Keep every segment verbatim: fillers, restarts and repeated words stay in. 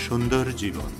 সুন্দর জীবন।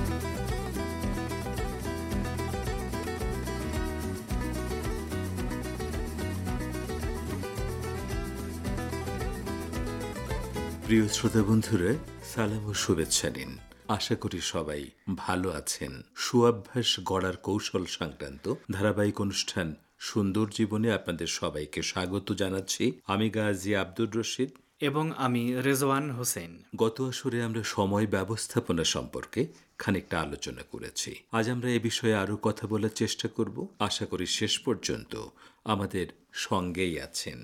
প্রিয় শ্রোতা বন্ধুরা, সালাম ও শুভেচ্ছা নিন। আশা করি সবাই ভালো আছেন। সুঅভ্যাস গড়ার কৌশল সংক্রান্ত ধারাবাহিক অনুষ্ঠান সুন্দর জীবনে আপনাদের সবাইকে স্বাগত জানাচ্ছি। আমি গাজী আব্দুর রশিদ এবং আমি রেজওয়ান হোসেন। গত আসরে আমরা সময় ব্যবস্থাপনা সম্পর্কে খানিকটা আলোচনা করেছি। আজ আমরা এ বিষয়ে আরও কথা বলার চেষ্টা করব। আশা করি শেষ পর্যন্ত আমাদের সঙ্গেই আছেন।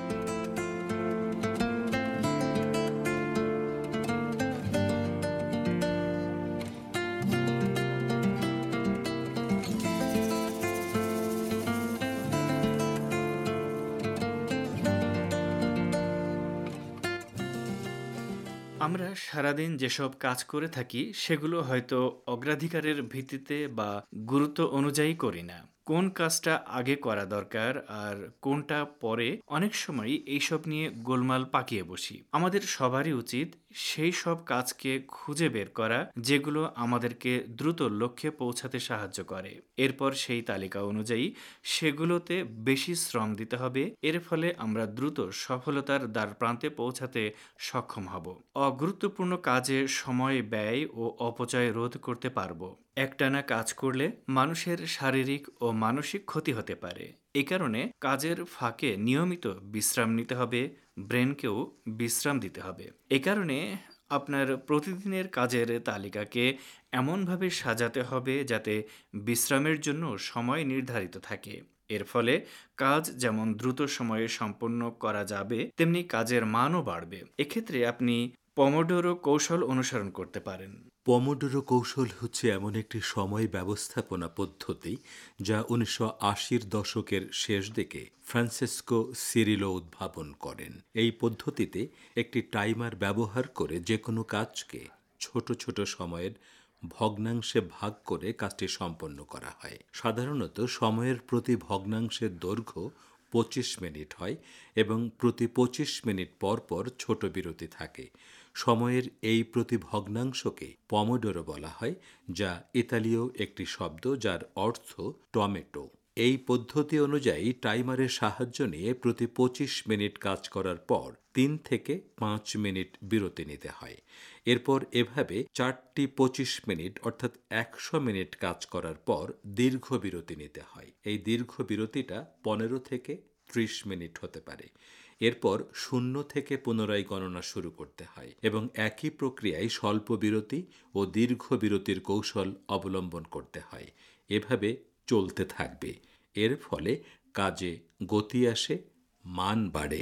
আমরা সারাদিন যেসব কাজ করে থাকি সেগুলো হয়তো অগ্রাধিকারের ভিত্তিতে বা গুরুত্ব অনুযায়ী করি না। কোন কাজটা আগে করা দরকার আর কোনটা পরে, অনেক সময় এইসব নিয়ে গোলমাল পাকিয়ে বসি। আমাদের সবারই উচিত সেই সব কাজকে খুঁজে বের করা যেগুলো আমাদেরকে দ্রুত লক্ষ্যে পৌঁছাতে সাহায্য করে। এরপর সেই তালিকা অনুযায়ী সেগুলোতে বেশি শ্রম দিতে হবে। এর ফলে আমরা দ্রুত সফলতার দ্বারপ্রান্তে পৌঁছাতে সক্ষম হব। অগুরুত্বপূর্ণ কাজে সময় ব্যয় ও অপচয় রোধ করতে পারবো। একটানা কাজ করলে মানুষের শারীরিক ও মানসিক ক্ষতি হতে পারে। এ কারণে কাজের ফাঁকে নিয়মিত বিশ্রাম নিতে হবে, ব্রেনকেও বিশ্রাম দিতে হবে। এ কারণে আপনার প্রতিদিনের কাজের তালিকাকে এমনভাবে সাজাতে হবে যাতে বিশ্রামের জন্য সময় নির্ধারিত থাকে। এর ফলে কাজ যেমন দ্রুত সময়ে সম্পন্ন করা যাবে, তেমনি কাজের মানও বাড়বে। এক্ষেত্রে আপনি পমোডোরো কৌশল অনুসরণ করতে পারেন। পমোডোরো কৌশল হচ্ছে এমন একটি সময় ব্যবস্থাপনা পদ্ধতি যা উনিশশো আশির দশকের শেষ দিকে ফ্রান্সিসকো সিরিলো উদ্ভাবন করেন। এই পদ্ধতিতে একটি টাইমার ব্যবহার করে যে কোনো কাজকে ছোট ছোট সময়ের ভগ্নাংশে ভাগ করে কাজটি সম্পন্ন করা হয়। সাধারণত সময়ের প্রতি ভগ্নাংশের দৈর্ঘ্য পঁচিশ মিনিট হয় এবং প্রতি পঁচিশ মিনিট পর পর ছোট বিরতি থাকে। সময়ের এই প্রতি ভগ্নাংশকে পমোডোরো বলা হয়, যা ইতালীয় একটি শব্দ যার অর্থ টমেটো। এই পদ্ধতি অনুযায়ী টাইমারের সাহায্য নিয়ে প্রতি পঁচিশ মিনিট কাজ করার পর তিন থেকে পাঁচ মিনিট বিরতি নিতে হয়। এরপর এভাবে চারটি পঁচিশ মিনিট অর্থাৎ একশো মিনিট কাজ করার পর দীর্ঘ বিরতি নিতে হয়। এই দীর্ঘ বিরতিটা পনেরো থেকে ত্রিশ মিনিট হতে পারে। এরপর শূন্য থেকে পুনরায় গণনা শুরু করতে হয় এবং একই প্রক্রিয়ায় স্বল্প বিরতি ও দীর্ঘ বিরতির কৌশল অবলম্বন করতে হয়। এভাবে চলতে থাকবে। এর ফলে কাজে গতি আসে, মান বাড়ে।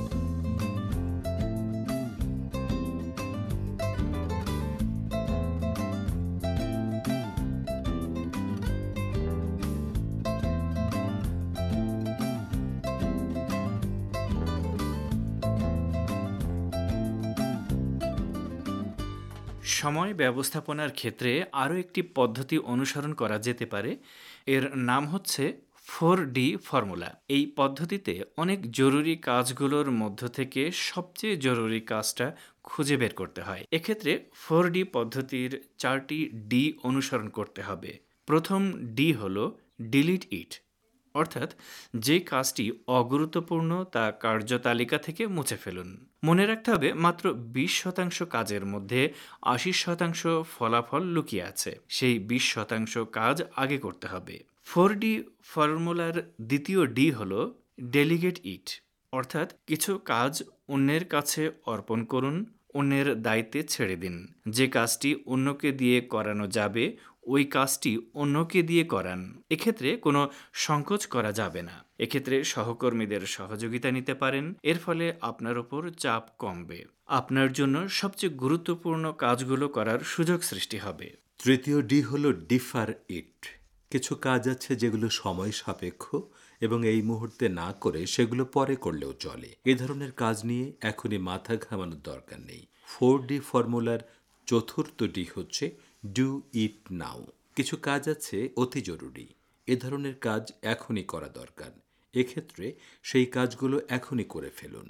সময় ব্যবস্থাপনার ক্ষেত্রে আরও একটি পদ্ধতি অনুসরণ করা যেতে পারে। এর নাম হচ্ছে ফোর ডি ফর্মুলা। এই পদ্ধতিতে অনেক জরুরি কাজগুলোর মধ্য থেকে সবচেয়ে জরুরি কাজটা খুঁজে বের করতে হয়। এক্ষেত্রে ফোর ডি পদ্ধতির চারটি ডি অনুসরণ করতে হবে। প্রথম ডি হলো ডিলিট ইট, অর্থাৎ যে কাজটি অগুরুত্বপূর্ণ তা কার্যতালিকা থেকে মুছে ফেলুন। মনে রাখতে হবে মাত্র বিশ শতাংশ কাজের মধ্যে আশি শতাংশ ফলাফল লুকিয়ে আছে। সেই বিশ শতাংশ কাজ আগে করতে হবে। ফোর ডি ফর্মুলার দ্বিতীয় ডি হল ডেলিগেট ইট, অর্থাৎ কিছু কাজ অন্যের কাছে অর্পণ করুন, অন্যের দায়িত্বে ছেড়ে দিন। যে কাজটি অন্যকে দিয়ে করানো যাবে ওই কাজটি অন্যকে দিয়ে করান। এক্ষেত্রে কোনো সংকোচ করা যাবে না। এক্ষেত্রে সহকর্মীদের সহযোগিতা নিতে পারেন। এর ফলে আপনার উপর চাপ কমবে। আপনার জন্য সবচেয়ে গুরুত্বপূর্ণ কাজগুলো করার সুযোগ সৃষ্টি হবে। তৃতীয় ডি হলো ডিফার ইট। কিছু কাজ আছে যেগুলো সময় সাপেক্ষ এবং এই মুহূর্তে না করে সেগুলো পরে করলেও চলে। এ ধরনের কাজ নিয়ে এখনই মাথা ঘামানোর দরকার নেই। ফোর ডি ফর্মুলার চতুর্থ ডি হচ্ছে ডু ইট নাও। কিছু কাজ আছে অতি জরুরি, এ ধরনের কাজ এখনই করা দরকার। এক্ষেত্রে সেই কাজগুলো এখনই করে ফেলুন।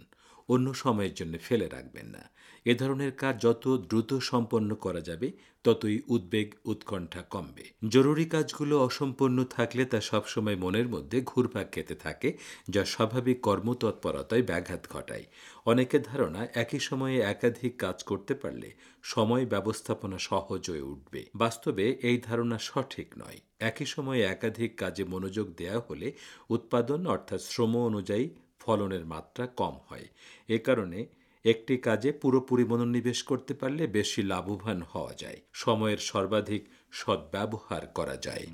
অন্য সময়ের জন্য ফেলে রাখবেন না। এ ধরনের কাজ যত দ্রুত সম্পন্ন করা যাবে ততই উদ্বেগ উৎকণ্ঠা কমবে। জরুরি কাজগুলো অসম্পূর্ণ থাকলে তা সবসময় মনের মধ্যে ঘুরপাক খেতে থাকে, যা স্বাভাবিক কর্মতৎপরতায় ব্যাঘাত ঘটায়। অনেকের ধারণা একই সময়ে একাধিক কাজ করতে পারলে সময় ব্যবস্থাপনা সহজ হয়ে উঠবে। বাস্তবে এই ধারণা সঠিক নয়। একই সময়ে একাধিক কাজে মনোযোগ দেওয়া হলে উৎপাদন অর্থাৎ শ্রম অনুযায়ী ফলনের মাত্রা কম হয়। এ কারণে একটি কাজে পুরোপুরি মনোনিবেশ করতে পারলে বেশি লাভবান হওয়া যায়, সময়ের সর্বাধিক সদ্ব্যবহার করা যায়।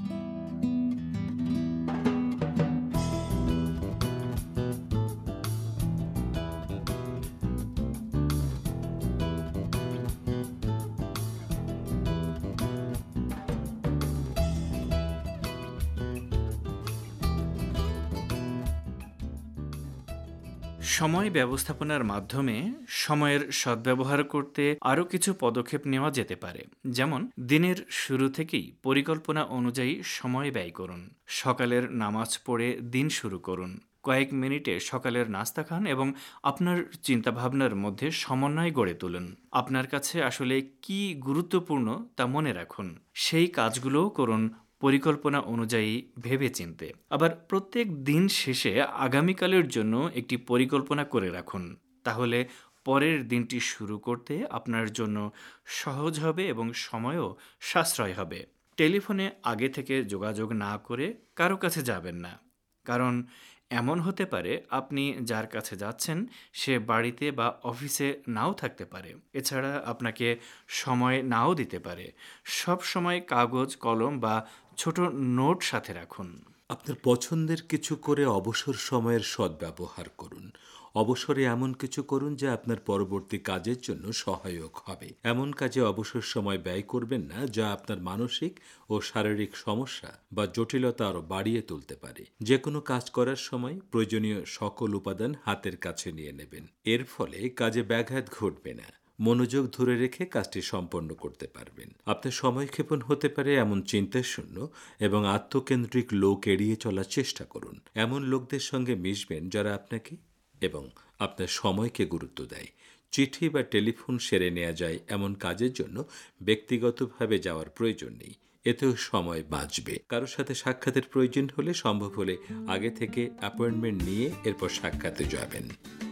সময় ব্যবস্থাপনার মাধ্যমে সময়ের সদ্ব্যবহার করতে আরও কিছু পদক্ষেপ নেওয়া যেতে পারে। যেমন, দিনের শুরু থেকেই পরিকল্পনা অনুযায়ী সময় ব্যয় করুন। সকালের নামাজ পড়ে দিন শুরু করুন। কয়েক মিনিটে সকালের নাস্তা খান এবং আপনার চিন্তাভাবনার মধ্যে সমন্বয় গড়ে তুলুন। আপনার কাছে আসলে কি গুরুত্বপূর্ণ তা মনে রাখুন। সেই কাজগুলোও করুন পরিকল্পনা অনুযায়ী ভেবেচিন্তে। আবার প্রত্যেক দিন শেষে আগামীকালের জন্য একটি পরিকল্পনা করে রাখুন। তাহলে পরের দিনটি শুরু করতে আপনার জন্য সহজ হবে এবং সময়ও সাশ্রয় হবে। টেলিফোনে আগে থেকে যোগাযোগ না করে কারো কাছে যাবেন না, কারণ এমন হতে পারে আপনি যার কাছে যাচ্ছেন সে বাড়িতে বা অফিসে নাও থাকতে পারে। এছাড়া আপনাকে সময় নাও দিতে পারে। সব সময় কাগজ কলম বা ছোট নোট সাথে রাখুন। আপনার পছন্দের কিছু করে অবসর সময়ের সদ্ব্যবহার করুন। অবসরে এমন কিছু করুন যা আপনার পরবর্তী কাজের জন্য সহায়ক হবে। এমন কাজে অবসর সময় ব্যয় করবেন না যা আপনার মানসিক ও শারীরিক সমস্যা বা জটিলতা আরও বাড়িয়ে তুলতে পারে। যে কোনো কাজ করার সময় প্রয়োজনীয় সকল উপাদান হাতের কাছে নিয়ে নেবেন। এর ফলে কাজে ব্যাঘাত ঘটবে না। মনোযোগ ধরে রেখে কাজটি সম্পন্ন করতে পারবেন। আপনার সময়ক্ষেপণ হতে পারে এমন চিন্তাশূন্য এবং আত্মকেন্দ্রিক লোক এড়িয়ে চলার চেষ্টা করুন। এমন লোকদের সঙ্গে মিশবেন যারা আপনাকে এবং আপনার সময়কে গুরুত্ব দেয়। চিঠি বা টেলিফোন সেরে নেওয়া যায় এমন কাজের জন্য ব্যক্তিগতভাবে যাওয়ার প্রয়োজন নেই। এতেও সময় বাঁচবে। কারোর সাথে সাক্ষাতের প্রয়োজন হলে সম্ভব হলে আগে থেকে অ্যাপয়েন্টমেন্ট নিয়ে এরপর সাক্ষাতে যাবেন।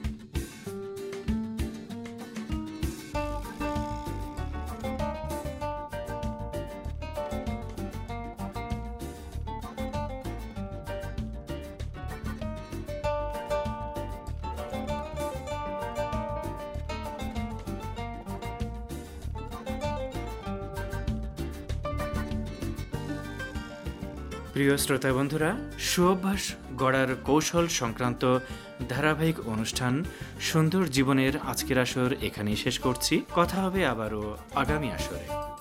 প্রিয় শ্রোতা বন্ধুরা, সুঅভ্যাস গড়ার কৌশল সংক্রান্ত ধারাবাহিক অনুষ্ঠান সুন্দর জীবনের আজকের আসর এখানেই শেষ করছি। কথা হবে আবারও আগামী আসরে।